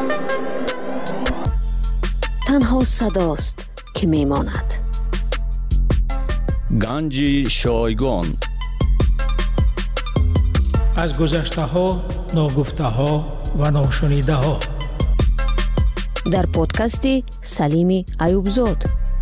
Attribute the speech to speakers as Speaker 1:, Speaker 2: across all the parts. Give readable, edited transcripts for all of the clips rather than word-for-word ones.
Speaker 1: تنها صداست که میماند.
Speaker 2: گنج شایگان.
Speaker 3: از گذشته ها، ناگفته ها و ناشنیده ها.
Speaker 1: در پادکستی سلیمی ایوبزاد.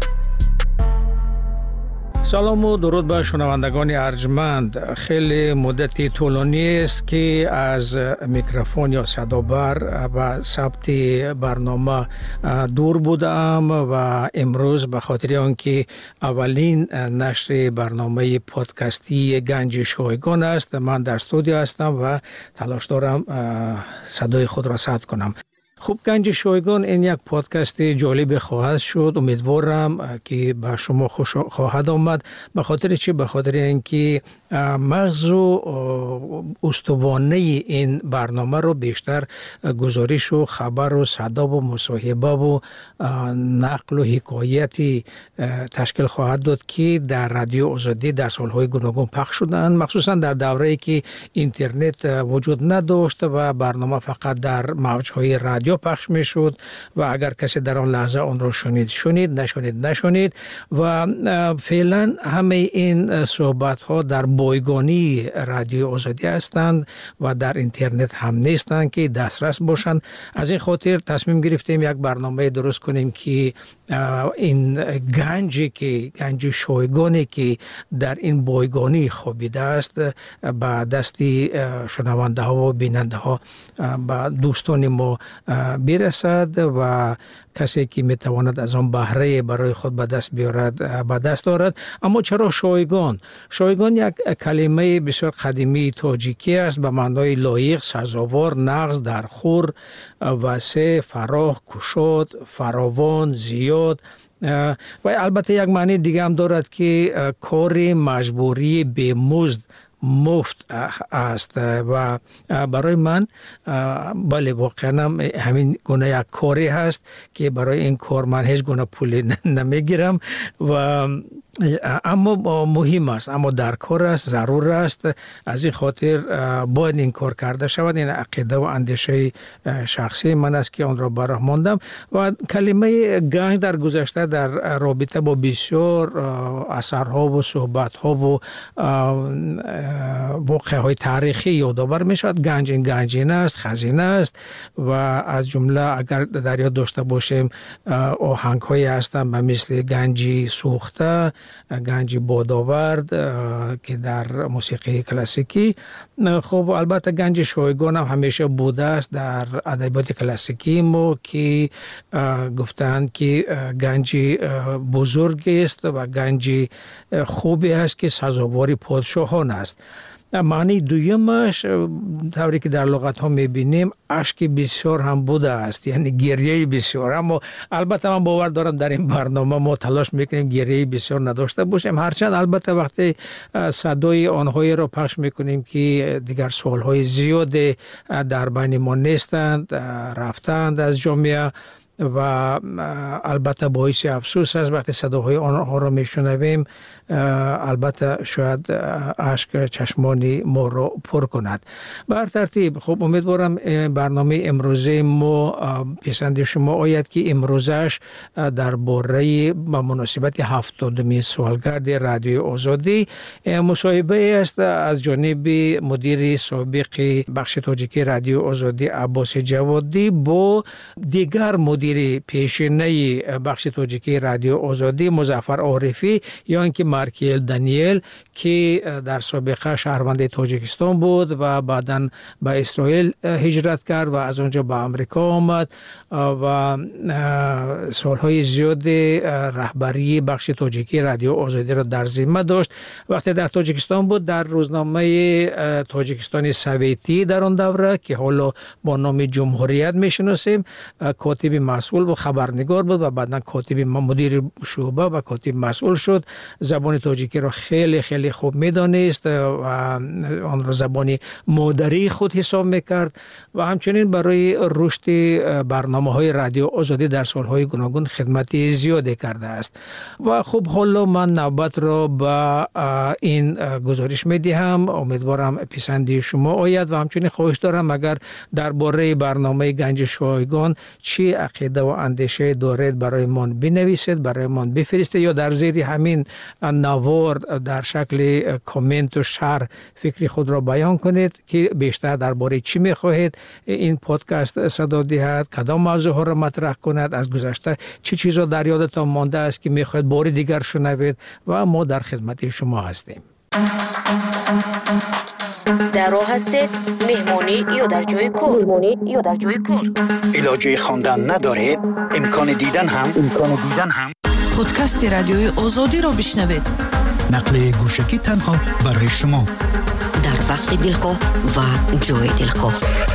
Speaker 3: سلام و درود به شنوندگان ارجمند. خیلی مدتی طولانی است که از میکروفون یا صدابر و ثبت برنامه دور بودم و امروز به خاطر آنکه اولین نشر برنامه پادکستی گنج شایگان است، من در استودیو هستم و تلاش دارم صدای خود را ثبت کنم. خوب، گنج شایگان این یک پادکست جالب خواهد شد. امیدوارم که به شما خوش خواهد آمد. به خاطر چی؟ به خاطر اینکه مغز و استوانه این برنامه رو بیشتر گزارش و خبر و صدا و مصاحبه و نقل و حکایتی تشکیل خواهد داد که در رادیو آزادی در سالهای گوناگون پخش شدند، مخصوصا در دوره‌ای که اینترنت وجود نداشت و برنامه فقط در موج‌های رادیو پخش میشد و اگر کسی در آن لحظه آن را شنید، نشنید و فعلا همه این صحبت ها در بایگانی رادیو آزادی هستند و در اینترنت هم نیستند که دسترس باشند. از این خاطر تصمیم گرفتیم یک برنامه درست کنیم که این گنج شایگانی که در این بایگانی خوابیده است به دستی شنونده ها و بیننده ها به دوستان ما برسد و کسی که میتواند از آن بهره برای خود به دست دارد. اما چرا شایگان؟ شایگان یک کلمه بسیار قدیمی تاجیکی است به معنای لایق، سزاوار، نغز، درخور، وسع، فراخ، گشاد، فراوان، زیاد و البته یک معنی دیگه هم دارد که کار مجبوری به مزد، مفت است و برای من بله واقعا همین گونه یک کاری هست که برای این کار من هیچ گونه پول نمیگیرم و اما مهم است، اما در کار است، ضرور است. از این خاطر باید این کار کرده شود. این عقیده و اندیشه شخصی من است که آن را براه ماندم و کلمه گنج در گذشته در رابطه با بسیار اثرها و صحبتها و واقعهای تاریخی یادآور می شود. گنجینه است، خزینه است و از جمله اگر در یاد داشته باشیم آهنگ هایی هستند به مثل گنجی سوخته، گنج بادآورد که در موسیقی کلاسیکی. خب البته گنج شایگان هم همیشه بوده است در ادبیات کلاسیکی ما که گفتند که گنج بزرگی است و گنج خوبی است که سزاوار پادشاهان است. معنی دویمش طوری که در لغت ها میبینیم اشک بسیار هم بوده است، یعنی گریه بسیار. اما البته من باور دارم در این برنامه ما تلاش میکنیم گریه بسیار نداشته باشیم، هرچند البته وقتی صدای آنهایی را پخش میکنیم که دیگر سالهای زیاد در بین ما نیستند، رفتند از جامعه و البته باعث افسوس است وقتی صداهای آنها را میشنویم. البته شاید اشک چشمان ما را پر کند. بر ترتیب خب امیدوارم برنامه امروزه ما پسند شما آید که امروزش درباره با مناسبت 70مین سالگرد رادیو آزادی مصاحبه است از جانب مدیر سابق بخش تاجیکی رادیو آزادی عباس جوادی با دیگر مدیر پیشینه بخش تاجیکی رادیو آزادی مظفر عارفی یا اینکه مارکیل دانیل که در سابقه شهروند تاجیکستان بود و بعداً به اسرائیل هجرت کرد و از آنجا به آمریکا آمد و سالهای زیاد رهبری بخش تاجیکی رادیو آزادی را در ذمه داشت. وقتی در تاجیکستان بود در روزنامه تاجیکستان سویتی در آن دوره که حالا با نام جمهوریت میشناسیم کاتب مسئول و خبرنگار بود و بعداً کاتب مدیر شعبه و کاتب مسئول شد. زبان تاجیکی را خیلی خیلی خوب میدانست و آن را زبان مادری خود حساب میکرد و همچنین برای رشد برنامه‌های رادیو آزادی در سالهای گوناگون خدمت زیادی کرده است. و خب حالا من نوبت را به این گزارش میدهم. امیدوارم پسندی شما آید و همچنین خواهش دارم اگر درباره برنامه گنج شایگان چی عقیده و اندیشه دارید برای من بنویسید، برای من بفرستید یا در زیر همین نوار در شکل کامنت و شرح فکری خود را بیان کنید که بیشتر درباره چی میخواهید این پادکست صدا دهد، کدام موضوع ها را مطرح کند، از گذشته چه چیزا در یادتان مانده است که میخواهید بار دیگر شنوید و ما در خدمت شما هستیم.
Speaker 1: در راه هستید مهمانی یا در جای کار
Speaker 4: علاجه خواندن ندارید امکان دیدن هم
Speaker 5: پادکست رادیوی آزادی را بشنوید.
Speaker 4: نقل گوشکی تنها برای شما
Speaker 1: در وقت دلخواه و جای دلخواه.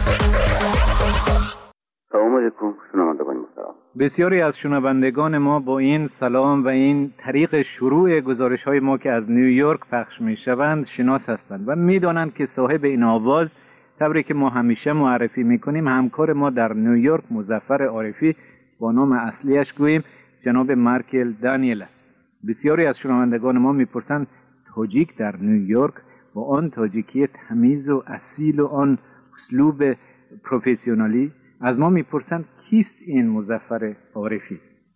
Speaker 6: سلام علیکم شنوندگان محترم.
Speaker 7: بسیاری از شنوندگان ما با این سلام و این طریق شروع گزارش‌های ما که از نیویورک پخش می‌شوند شناس هستند و می‌دانند که صاحب این آواز طوری که ما همیشه معرفی می‌کنیم همکار ما در نیویورک مظفر عارفی با نام اصلیش گوییم جناب مایکل دانیل است. بسیاری از شنوندگان ما می‌پرسند تاجیک در نیویورک با آن تاجیکی تمیز و اصیل و آن اسلوب پروفسیونالی از ما میپرسند کیست این مظفر عارفی؟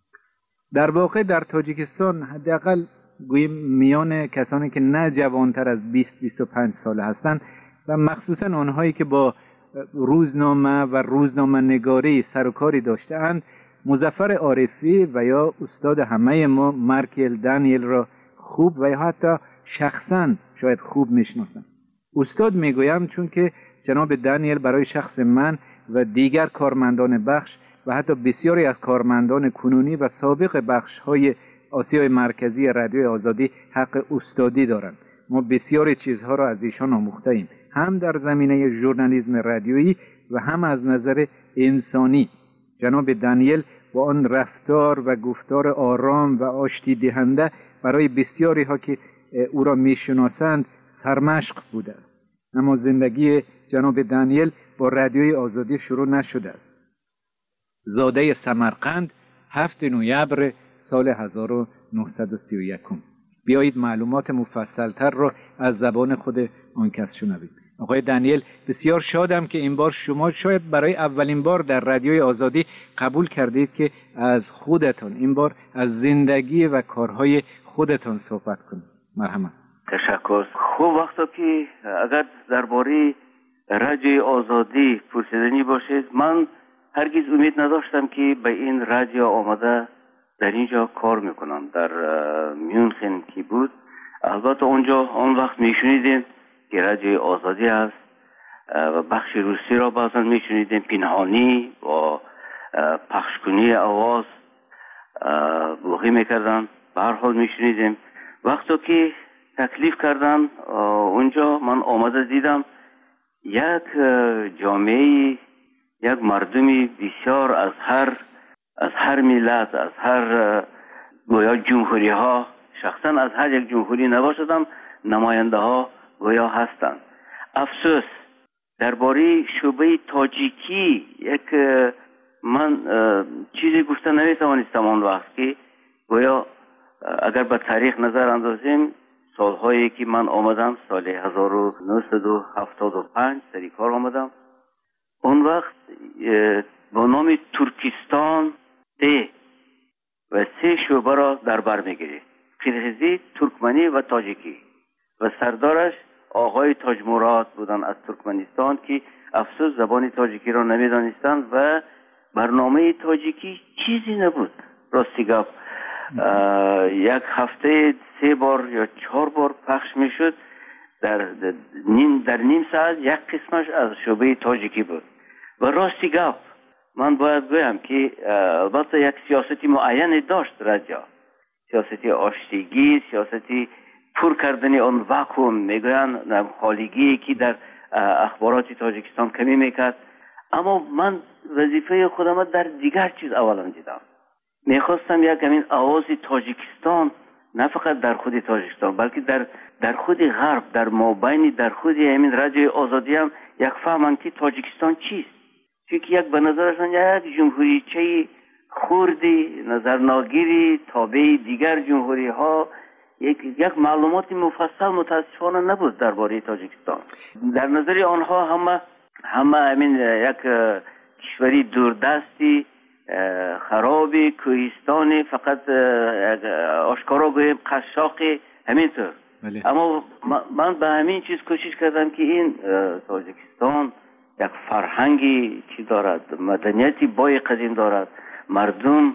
Speaker 7: در واقع در تاجیکستان حداقل گوییم میان کسانی که نه جوانتر از 20-25 ساله هستند و مخصوصا آنهایی که با روزنامه و روزنامه نگاری سر و کاری داشته‌اند مظفر عارفی و یا استاد همه ما مایکل دانیل را خوب و یا حتی شخصا شاید خوب میشناسند. استاد میگویم چون که جناب دانیل برای شخص من و دیگر کارمندان بخش و حتی بسیاری از کارمندان کنونی و سابق بخش‌های آسیای مرکزی رادیوی آزادی حق استادی دارند. ما بسیاری چیزها را از ایشان آموخته‌ایم، هم در زمینه ژورنالیسم رادیویی و هم از نظر انسانی. جناب دانیل با آن رفتار و گفتار آرام و آشتی دهنده برای بسیاری ها که او را میشناسند سرمشق بوده است. اما زندگی جناب دانیل با رادیوی آزادی شروع نشده است. زاده سمرقند 7 نوامبر سال 1931. بیایید معلومات مفصلتر را از زبان خود آن کس شنوید. آقای دانیل، بسیار شادم که این بار شما شاید برای اولین بار در رادیوی آزادی قبول کردید که از خودتان این بار از زندگی و کارهای خودتان صحبت کنید. مرحبا.
Speaker 6: تشکر. خوب وقتا که اگر درباره رادیوی آزادی پرسیدنی باشید، من هرگز امید نداشتم که به این رادیو آمده در اینجا کار میکنم. در میونخن که بود، البته اونجا آن وقت میشنیدیم که رادیوی آزادی است و بخش روسی را بعضا میشنیدیم پنهانی و پخشکنی آواز بلوغی میکردن. به هر حال میشنیدیم. وقتی که تکلیف کردن اونجا، من آمده دیدم یک جامعه، یک مردمی بسیار از هر ملت، از هر گویا جمهوری ها، شخصا از هر یک جمهوری نباشدم، نماینده ها گویا هستند. افسوس درباره شعبه تاجیکی من چیزی گفته نمیتوانستم آن وقت که گویا اگر به تاریخ نظر اندازیم، سالهایی که من آمدم سال 1975 سری کار آمدم، اون وقت با نام ترکستان 3 و 3 شعبه را در بر میگیرید: قرغیزی، ترکمنی و تاجیکی، و سردارش آقای تاج مراد بودن از ترکمنستان که افسوس زبان تاجیکی را نمیدانستند و برنامه تاجیکی چیزی نبود. راستی گفت یک هفته 3 بار یا 4 بار پخش میشد. در نیم ساعت یک قسمش از شعبه تاجیکی بود. و راستی گفت من باید بگویم که البته یک سیاستی معینی داشت رادیو، سیاستی آشتیگی، سیاستی پر کردن آن واکوم، میگویند خالیگی که در اخبارات تاجیکستان کمی میکرد. اما من وظیفه خودم در دیگر چیز اولا دیدم. میخواستم یک همین آواز تاجیکستان نه فقط در خود تاجیکستان بلکه در خود غرب، در مابین در خود همین رادیوی آزادی هم یک فهمن که تاجیکستان چیست. چون یک به نظرشان یک جمهوریچه خوردی نظرناگیری تابع دیگر جمهوری ها، یک معلومات مفصل متاسفانه نبود درباره تاجیکستان. در نظر آنها همه همین یک کشوری دوردستی خرابی کوهستانی، فقط آشکارا گویم قشاقی همینطور. اما من به همین چیز کوشش کردم که این تاجیکستان یک فرهنگی چی دارد، مدنیتی بای قدیم دارد، مردم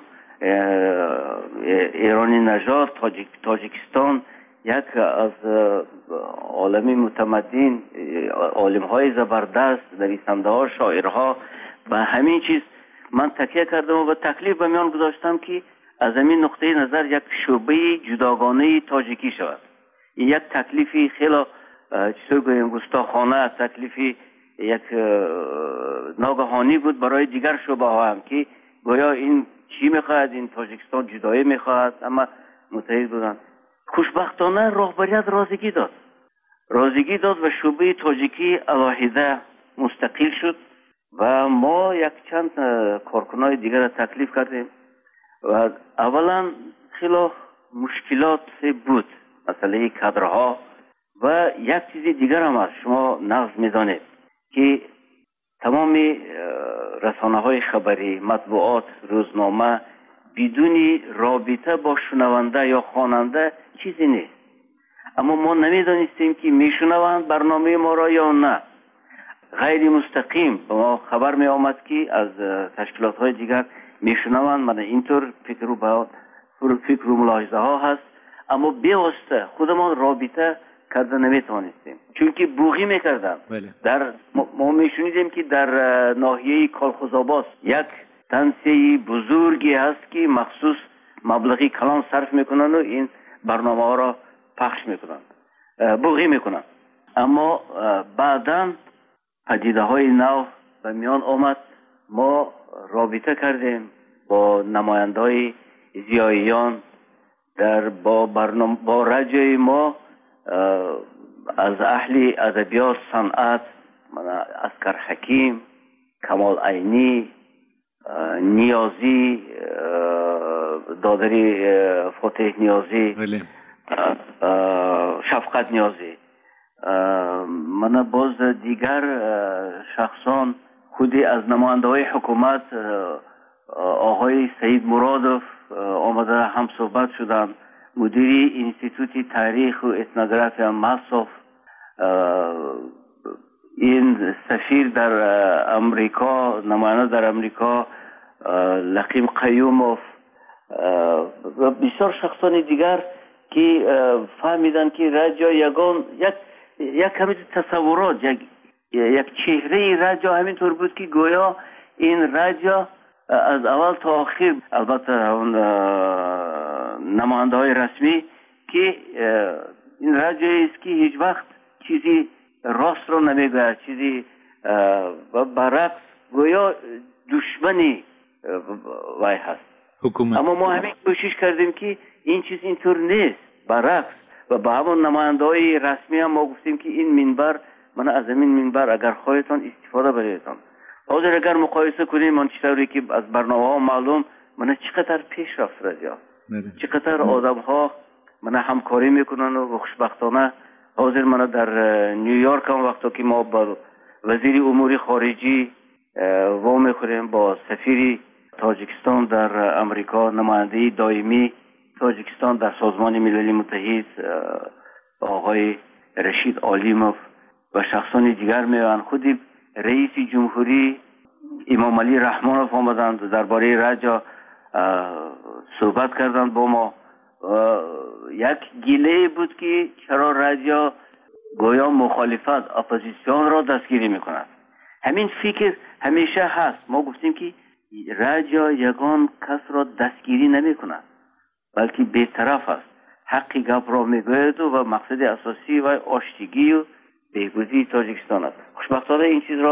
Speaker 6: ایرانی نژاد تاجیکستان یک از عالمی متمدن، عالم های زبردست، نویسنده ها، شاعرها، به همین چیز من تکیه کردم و تکلیف به میان گذاشتم که از همین نقطه نظر یک شعبه جداگانه تاجیکی شود. این یک تکلیفی خیلی چطور گویم گستاخانه، تکلیفی یک ناگهانی بود برای دیگر شعبه ها هم که گویا این چی میخواهد، این تاجیکستان جدایی میخواهد، اما متحد بودن. خوشبختانه رهبریت رازیگی داد و شعبه تاجیکی علاهیده مستقل شد و ما یک چند کارکنای دیگر را تکلیف کردیم و اولا خیلی مشکلات بود، مسئله کادرها و یک چیز دیگر هم هست. شما نقض میدانید که تمام رسانه های خبری، مطبوعات، روزنامه بدون رابطه با شنونده یا خواننده چیزی نیست. اما ما نمیدانستیم که میشنوند برنامه ما را یا نه. غیر مستقیم به ما خبر می آمد که از تشکیلات های دیگر میشنوند. من اینطور فکر و ملاحظه ها هست، اما بیواسطه خودمان رابطه کرده نمیتوانستیم، چون که بوغی میکردن. در ما میشنیدیم که در ناحیه کالخوزآباد یک تنسیه بزرگی هست که مخصوص مبلغی کلان صرف میکنن و این برنامه ها را پخش میکنن، بوغی میکنن. اما بعداً پدیده های نو به میان آمد. ما رابطه کردیم با نماینده های زیاییان با رادیوی ما، از اهل ادبیات، صنعت، اسکر حکیم، کمال عینی، نیازی، دادری فتح نیازی، شفقت نیازی، من باز دیگر شخصان، خودی از نماینده های حکومت آقای سید مرادوف آمده هم صحبت شدن، مدیری انستیتوت تاریخ و اتنوگرافی مصرف، این سفیر در امریکا، نماینده در امریکا لقیم قیوموف و بسیار شخصان دیگر که فهمیدن که رادیو یک همین تصورات، یک چهره رادیو همینطور بود که گویا این رادیو از اول تا آخر، البته اون نماینده های رسمی، که این رادیویی است که هیچ وقت چیزی راست رو نمیگه، چیزی و برعکس گویا دشمنی وای هست حکومت. اما ما همین کوشش کردیم که این چیز اینطور نیست، برعکس. و به همون نماینده های رسمی هم ما گفتیم که این منبر، من از این منبر اگر خواهیتان استفاده بریدتان، حاضر اگر مقایسه کنیم من چطوری که از برنامه ها معلوم من چقدر پیش رفت رادیو، چقدر آدم ها من همکاری میکنن و خوشبختانه حاضر من در نیویورک هم وقتا که ما با وزیر امور خارجی وا میخوریم، با سفیر تاجیکستان در امریکا، نماینده دائمی تاجیکستان در سازمان ملل متحد آقای رشید عالیموف و شخصان دیگر میان، خودی رئیس جمهوری امام علی رحمانوف آمدند درباره رادیو صحبت کردند با ما. یک گله بود که چرا رادیو گویا مخالفت، اپوزیسیون را دستگیری میکند. همین فکر همیشه هست. ما گفتیم که رادیو یگان کس را دستگیری نمیکند، بلکه بی‌طرف است، حقی گپ را میگوید و مقصد اساسی و آشتگی و بهبودی تاجیکستان است. خوشبختانه این چیز را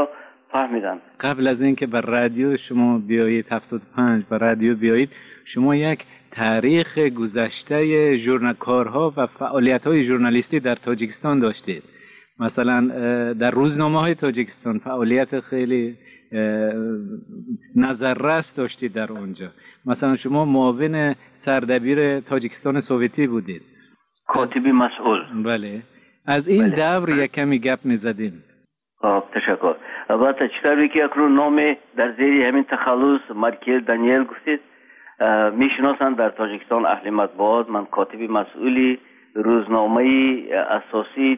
Speaker 6: فهمیدن.
Speaker 7: قبل از اینکه به رادیو شما بیایید 75 به رادیو بیایید، شما یک تاریخ گذشته کارها و فعالیت‌های ژورنالیستی در تاجیکستان داشتید. مثلا در روزنامه‌های تاجیکستان فعالیت خیلی نظررس داشتید در اونجا. مثلا شما معاون سردبیر تاجیکستان سوویتی بودید،
Speaker 6: کاتبی مسئول.
Speaker 7: بله، از این دور یک کمی گپ می‌زدیم.
Speaker 6: تشکر. البته چطوری که اکنون نام در زیر همین تخلص مارکل دانیل گفتید میشناسند در تاجیکستان اهل مطبوعات. من کاتبی مسئولی روزنامه اساسی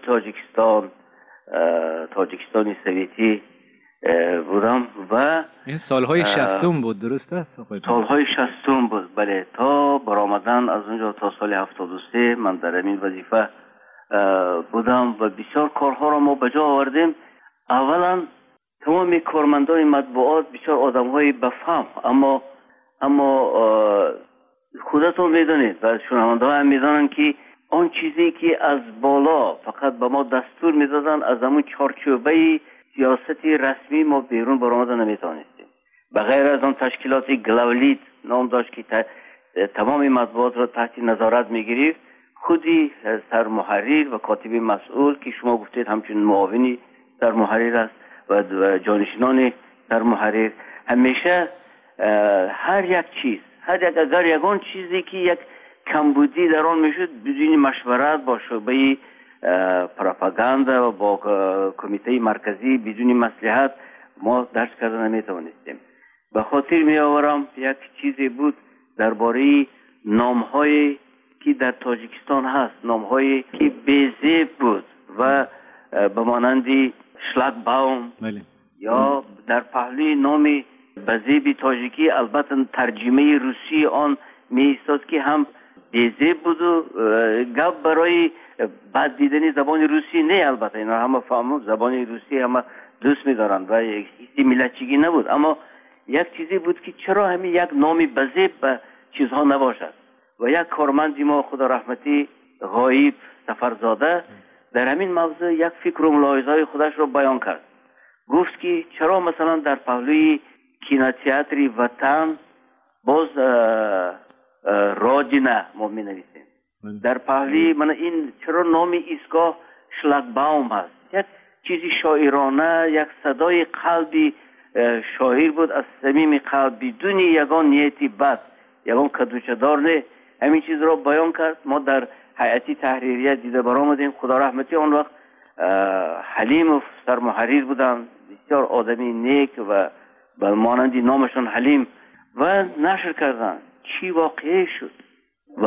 Speaker 6: تاجیکستانی سوویتی بودم و
Speaker 7: این سالهای 60 بود، درست است؟
Speaker 6: سالهای 60 بود، بله، تا برآمدن از اونجا تا سال 73 من در این وظیفه بودم و بسیار کارها را ما به جا آوردیم. اولا تمام کارمندان مطبوعات بسیار آدم‌های بفهم، اما خودتون میدونید و شنونده‌ها هم میدونن که آن چیزی که از بالا فقط به ما دستور میدادن از همون چارچوبه سیاستی رسمی ما بیرون برآمده نمیتونستیم. به غیر از آن تشکیلات گلاولیت نام داشت که تمام مطبوعات را تحت نظارت میگیرید، خودی سرمحرر و کاتب مسئول که شما گفتید همچنین معاونی سرمحرر است و جانشینان سرمحرر همیشه هر یک چیز، اگر یگان چیزی که یک کمبودی در آن میشد بدون مشورت با شعبه پروپاگاندا و با کمیته مرکزی بدون مصلحت ما درس کردن نمیتوانستیم. به خاطر می آورم یک چیزی بود درباره نام‌هایی که در تاجیکستان هست، نام‌هایی که بی‌زیب بود و به مانند شلاگباوم یا در پهلوی نام بزیب تاجیکی البته ترجمه روسی آن می ایستاد که هم بی‌زیب بود و گپ برای بد دیدن زبان روسی نه. البته اینا همه فهمون زبان روسی همه دوست می‌دارند و هیچ ملتچگی نبود، اما یک چیزی بود که چرا همین یک نام بزیب به چیزها نباشد. و یک کارمندی ما خدا رحمتی غایب سفرزاده در همین موضوع یک فکر و ملاحظه‌های خودش رو بیان کرد. گفت که چرا مثلا در پهلوی کینوتئاتر وطن باز رادینه ما می نویسیم، در پهلوی من این چرا نام ایستگاه شلاگباوم هست. یک چیزی شاعرانه، یک صدای قلبی شاعر بود از صمیم قلب بدون یگان نیتی بد، یگان کدوچه‌دار نه. همین چیز را بیان کرد. ما در هیئت تحریریه دیده برآمدیم. خدا رحمتی آن وقت حلیم و سرمحرر بودن، بسیار آدمی نیک و به مانندی نامشون حلیم و نشر کردن. چی واقعی شد و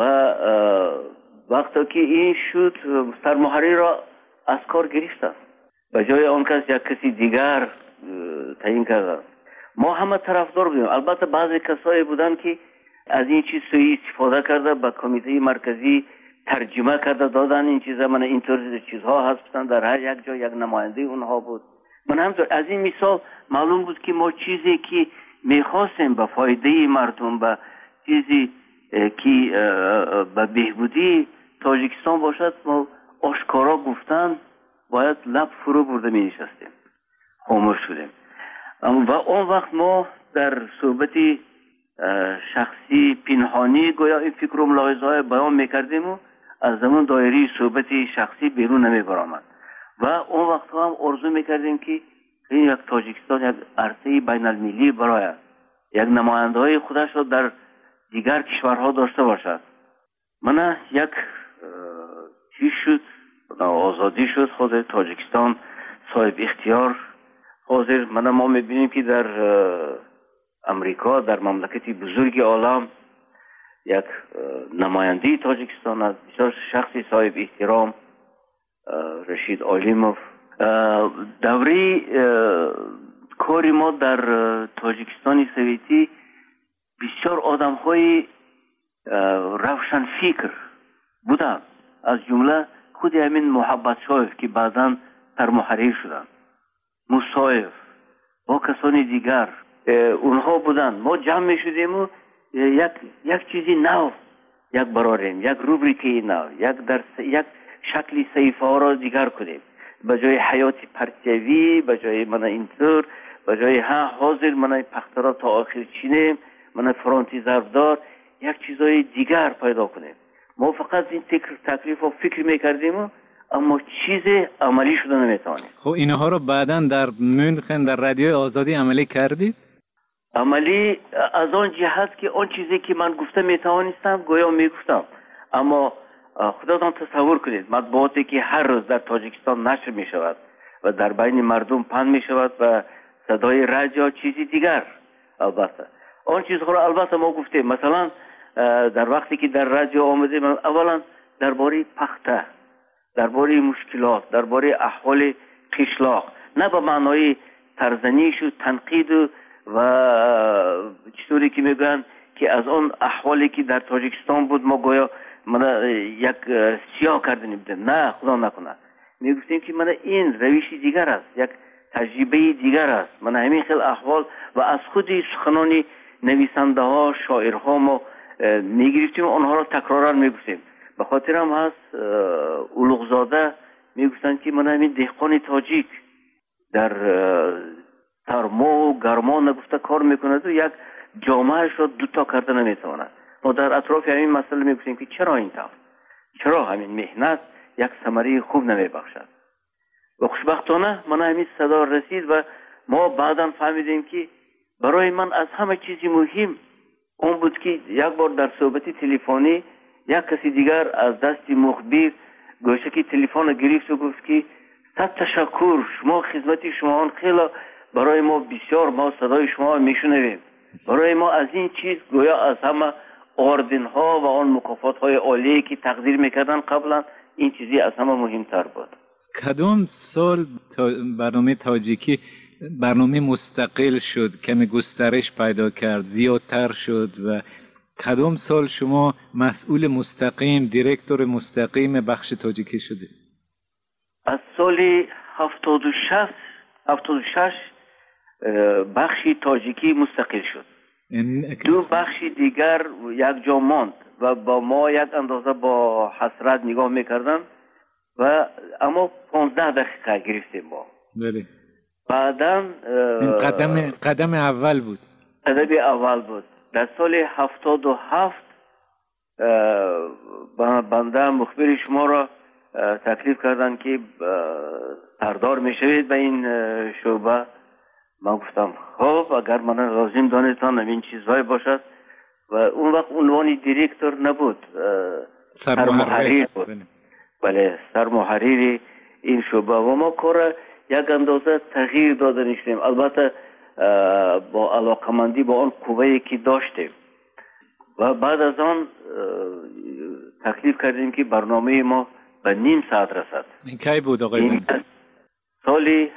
Speaker 6: وقتی که این شد سرمحرر را از کار گرفتن، به جای آن کس یک کسی دیگر تعیین کردن. ما همه طرفدار بودیم. البته بعضی کسایی بودن که از این چیز سوی استفاده کرده به کمیته مرکزی ترجمه کرده دادن این چیزا. من اینطور چیزها هستن در هر یک جا یک نماینده اونها بود. من همطور از این مثال معلوم بود که ما چیزی که میخواستیم به فایده مردم، به چیزی که به بهبودی تاجیکستان باشد، ما آشکارا گفتن باید لب فرو برده می نشستیم، خاموش شدیم. و اون وقت ما در صحبت شخصی پنهانی گویا این فکر و ملاحظه های بیان میکردیم و از زمان دایره صحبت شخصی بیرون نمی برآمد. و اون وقت هم آرزو میکردیم که این یک تاجیکستان یک عرصه بین المللی برای یک نماینده های خودش را در دیگر کشورها داشته باشد. من یک چیز شد، آزادی شد، خود تاجیکستان صاحب اختیار حاضر. ما میبینیم که در امریکا، در مملکتی بزرگ عالم، یک نماینده تاجیکستان است، بسیار شخصی صاحب احترام، رشید آلیموف. دوره کاری ما در تاجیکستان سوویتی بسیار آدم های روشن فکر بودن، از جمله خود همین محبت شایف که بعداً سرمحرر شدن، موسایف با کسانی دیگر اونها بودن. ما جمع می شدیم و یک چیزی نو یک براریم، یک روبریکی نو، یک شکلی صحیفه ها را دیگر کنیم. به جای حیات پرتیوی، به جای من اینطور، به جای حاضر من پخترا تا آخر چینیم، من فرانتی ضربدار، یک چیزای دیگر پیدا کنیم. ما فقط این تکلیف و فکر میکردیم اما چیز عملی شده نمیتوانیم.
Speaker 7: خب اینها رو بعداً در مونخن در رادیوی آزادی عملی کردید؟
Speaker 6: عملی از آن جهت که آن چیزی که من گفته میتوانستم گویا میگفتم، اما خودتان تصور کنید مطبوعاتی که هر روز در تاجیکستان نشر میشود و در بین مردم پخش میشود و صدای رادیو چیزی دیگر، البته آن چیزها را البته ما گفتیم. مثلا در وقتی که در رادیو آمدیم اولا درباره پخته، درباره مشکلات، درباره احوال قشلاق، نه به معنای ترزنیش و تنقید و چطوری که میگن که از آن احوالی که در تاجیکستان بود ما گویا من یک سیاه کردنیم بودیم، نه خدا نکنه. میگفتیم که من این روشی دیگر است، یک تجربه دیگر است. من همین خیلی احوال و از خود سخنانی نویسنده ها شاعرها ما میگرفتیم، آنها را تکرارا میگفتیم. به خاطر هم هست اولوغزاده میگفتن که من همین دهقان تاجیک در سرما و گرما نگفته کار میکند و یک جامعهش را دوتا کرده نمیتواند. ما در اطراف همین مسئله میگفتیم که چرا این طور، چرا همین مهنت یک ثمره خوب نمیبخشد. و خوشبختانه من همین صدا رسید و ما بعدا فهمیدیم که برای من از همه چیزی مهم اون بود که یک بار در صحبت تلفنی یک کسی دیگر از دست مخبر گوشه که تلفن گرفت و گفت که صد تشکر، شما خدمت شما خیلی برای ما بسیار، ما صدای شما میشنویم. برای ما از این چیز گویا از همه آردن ها و آن مکافات های عالی که تقدیر میکردن قبلا این چیزی از همه مهمتر بود.
Speaker 7: کدام سال برنامه تاجیکی برنامه مستقل شد، کمی گسترش پیدا کرد، زیادتر شد و کدام سال شما مسئول مستقیم، دیرکتور مستقیم بخش تاجیکی شدید؟
Speaker 6: از سال 76 بخشی تاجیکی مستقل شد. دو بخش دیگر یک جا ماند و با ما یک اندازه با حسرت نگاه میکردن و اما 15 دقیقه گرفتیم ما.
Speaker 7: بله.
Speaker 6: بعداً
Speaker 7: قدم اول بود.
Speaker 6: قدم اول بود. در سال 77 بنده مخبر شما را تکلیف کردن که سردار میشوید به این شعبه. من گفتم خب اگر من لازم دانستان این چیزهای باشد و اون وقت عنوان دیرکتور نبود، سرمحریر بود. بله سرمحریر این شعبه و ما کار یک اندازه تغییر داده شدیم، البته با علاقمندی با آن قوه‌ای که داشتیم و بعد از آن تکلیف کردیم که برنامه ما به نیم ساعت رسد.
Speaker 7: این کی بود آقای؟
Speaker 6: سال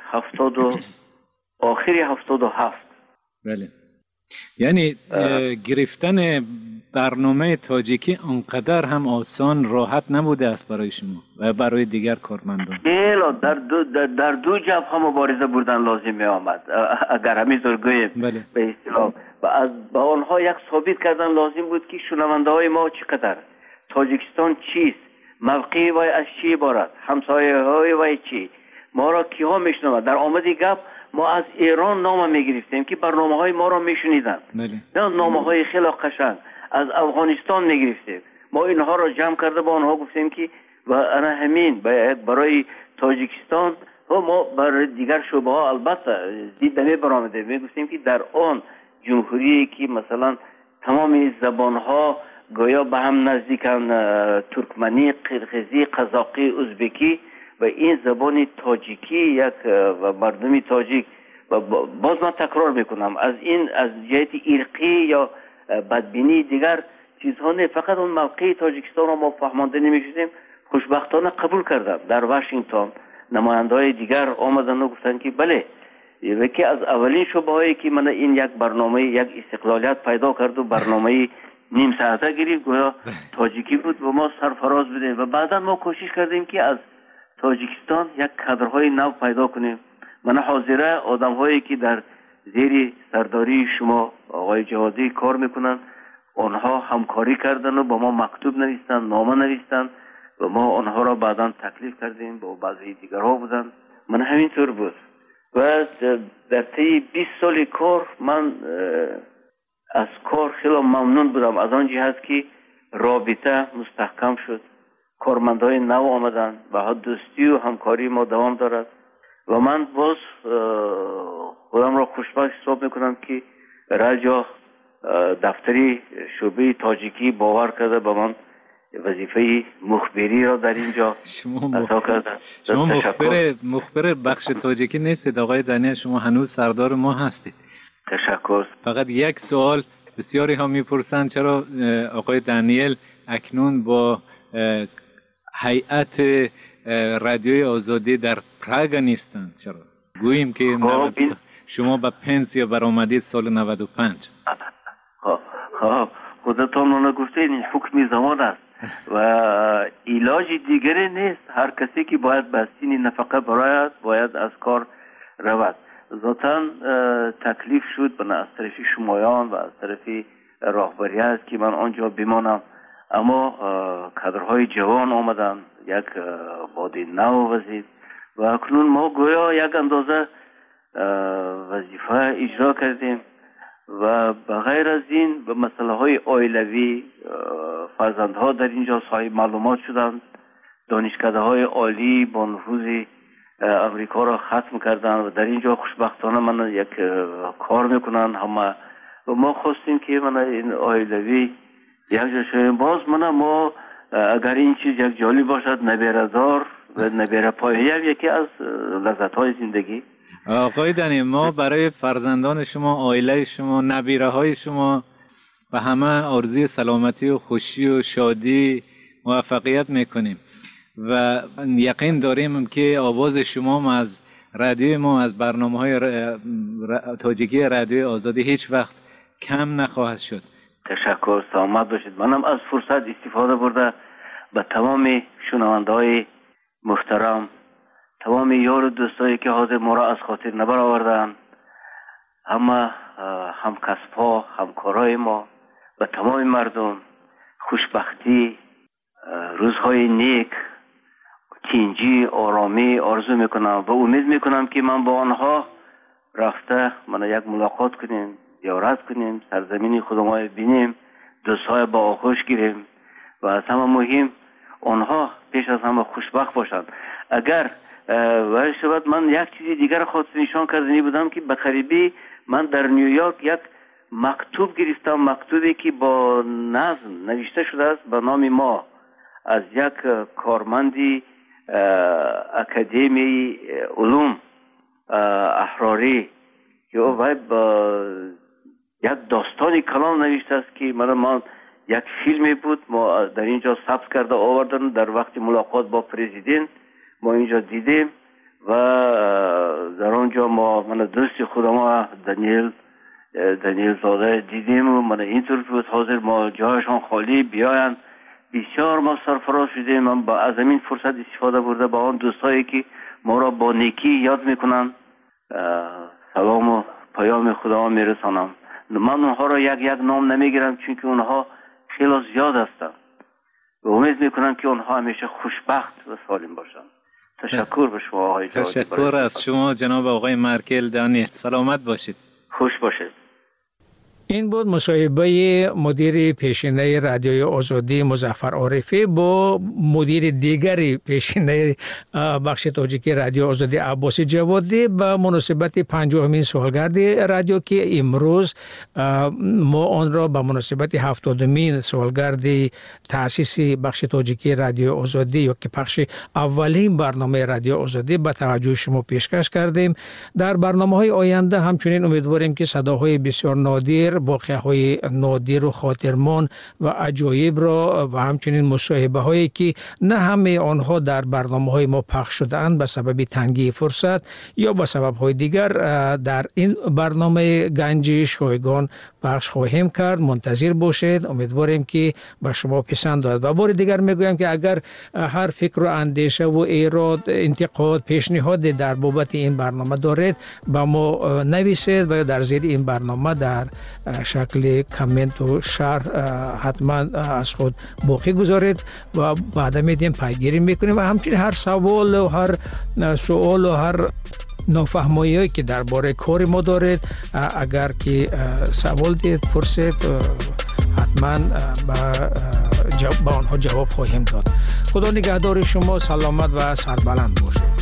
Speaker 6: آخری 77.
Speaker 7: بله. یعنی گرفتن برنامه تاجیکی انقدر هم آسان راحت نبوده است برای شما و برای دیگر کارمندان.
Speaker 6: در دو جبهه مبارزه بردن لازم می آمد اگر همینطور گوییم.
Speaker 7: بله.
Speaker 6: به اصطلاح و با آنها یک ثابت کردن لازم بود که شنونده های ما چقدر، تاجیکستان چیست، موقعی وای از چی عبارت، همسایه های وای چی، ما را کیها میشنوند. در آمدی گپ ما از ایران نام میگرفتیم که برنامه های ما را میشنیدن.
Speaker 7: بله.
Speaker 6: نه نامه های خیلی قشنگ از افغانستان میگرفتیم. ما اینها را جمع کرده با آنها گفتیم که و انا همین برای تاجیکستان و ما برای دیگر شعبه ها البته دید نمی برآمده. میگفتیم که در آن جمهوری که مثلا تمام زبان ها گویا به هم نزدیکن، ترکمنی، قرقیزی، قزاقی، ازبکی و این زبان تاجیکی یک و مردمی تاجیک و باز من تکرار میکنم از این از جهت ارقی یا بدبینی دیگر چیزها نه، فقط اون موقع تاجیکستان را ما فهمانده نمیشدیم. خوشبختانه قبول کردم. در واشنگتن نماینده‌های دیگر آمدن و گفتن که بله یکی از اولین شعبه هایی که من این یک برنامه یک استقلالیت پیدا کرد و برنامه نیم ساعته گرفت گویا تاجیکی بود و ما سرفراز بودیم و بعدا ما کوشش کردیم که از تاجیکستان یک کادرهای نو پیدا کنیم. من حاضره آدم هایی که در زیر سرداری شما آقای جوادی کار میکنن آنها همکاری کردن و با ما مکتوب نوشتن، نامه نوشتن و ما آنها را بعدا تکلیف کردیم با بعضی دیگرها بودن. من همینطور بود و در طی 20 سال کار من از کار خیلی ممنون بودم، از آن جهت که رابطه مستحکم شد، کارمندای نو آمدن و دوستی و همکاری ما دوام دارد و من باز خودم را خوشبخت حساب میکنم که رادیو دفتری شعبه تاجیکی باور کرده به من وظیفه مخبری را در اینجا ادا کرده.
Speaker 7: شما مخبر بخش تاجیکی نیستید آقای دانیل، شما هنوز سردار ما هستید.
Speaker 6: تشکر.
Speaker 7: فقط یک سوال بسیاری ها میپرسند چرا آقای دانیل اکنون با هیئت رادیوی آزادی در پراگ نیستند؟ چرا گوییم که شما به پنسیا برآمدید سال 95.
Speaker 6: خودتان اون گفته این حکم زمان است و علاج دیگری نیست. هر کسی که باید به سین نفقه برآید باید از کار رود. ذاتاً تکلیف شد از طرف شمایان و از طرف راهبریت که من آنجا بمانم، اما کادرهای جوان آمدن، یک باد نو وزید و اکنون ما گویا یک اندازه وظیفه اجرا کردیم و بغیر از این به مسئله های عائلوی فرزندها در اینجا صاحب معلومات شدند، دانشکده های عالی با نفوذ امریکا را ختم کردن و در اینجا خوشبختانه من یک کار میکنن همه و ما خواستیم که من این عائلوی یک جا شویم. باز ما اگر این چیز یک جالب باشد نبیره‌دار و نبیره پایه یکی از لذت های زندگی.
Speaker 7: آقای دنی، ما برای فرزندان شما، عائله شما، نبیره های شما و همه آرزوی سلامتی و خوشی و شادی موفقیت میکنیم و یقین داریم که آواز شما از رادیوی ما، از برنامه‌های تاجیکی رادیوی آزادی هیچ وقت کم نخواهد شد.
Speaker 6: تشکر، سلامت باشید. منم از فرصت استفاده برده به تمام شنونده‌های محترم، تمام یار و دوستایی که حاضر ما را از خاطر نبر آوردن، همه همکسب‌ها، همکارای ما و تمام مردم خوشبختی، روزهای نیک، تینجی، آرامی آرزو میکنم و امید میکنم که من با آنها رفته من یک ملاقات کنیم، زیارت کنیم، سرزمین خودمون ببینیم، دوستای با آغوش گیریم و از همه مهم آنها پیش از همه خوشبخت باشند. اگر و شاید من یک چیزی دیگر خواست نشان کردنی بودم که بقریبی من در نیویورک یک مکتوب گرفتم، مکتوبی که با نظم نوشته شده است به نام ما از یک کارمندی اکادمی علوم احراری که او با یک داستانی کلام نوشته است که من یک فیلمی بود ما در اینجا ثبت کرده آوردن، در وقت ملاقات با پرزیدنت ما اینجا دیدیم و در آنجا من دوست خودم دانیل زاده دیدیم و من اینطور بود حاضر ما جایشان خالی بیاین. بسیار ما سرفراز شدیم. من با از این فرصت استفاده برده با آن دوستایی که ما را با نیکی یاد میکنن سلام و پیام خدا میرسانم. من اونها را یک نام نمیگیرم چون که اونها خیلی زیاد هستند و امید میکنم که اونها همیشه خوشبخت و سالم باشند. تشکر به شما آقای جوادی.
Speaker 7: تشکر از شما جناب آقای مارکل دانیل. سلامت باشید.
Speaker 6: خوش باشید.
Speaker 3: این بود مصاحبه مدیر پیشینه رادیوی آزادی مظفر عارفی با مدیر دیگری پیشینه بخش تاجیکی رادیو آزادی عباس جوادی به مناسبت 50مین سالگرد رادیو که امروز ما آن را به مناسبت 70مین سالگرد تأسیس بخش تاجیکی رادیو آزادی یا که پخش اولین برنامه رادیو آزادی به توجه شما پیشکش کردیم. در برنامه‌های آینده همچنین امیدواریم که صداهای بسیار نادر، واقعه‌های نادر و خاطرمان و عجایب را و همچنین مصاحبه هایی که نه همه آنها در برنامه‌های ما پخش شده‌اند به سبب تنگی فرصت یا به سبب‌های دیگر در این برنامه گنج شایگان پخش خواهیم کرد. منتظر باشید. امیدواریم که به شما پسند آید و بار دیگر میگویم که اگر هر فکر و اندیشه و ایراد، انتقاد، پیشنهاد در بابت این برنامه دارید با ما نویسید و در زیر این برنامه در شکل کامنت و شرح حتما از خود باقی گذارید و بعد میدیم پیگیری میکنیم و همچنین هر سوال و هر سوال و هر نافهمایی که درباره کار ما دارید اگر که سوال دید پرسید حتما با آنها جواب خواهیم داد. خدا نگهدار شما، سلامت و سربلند باشید.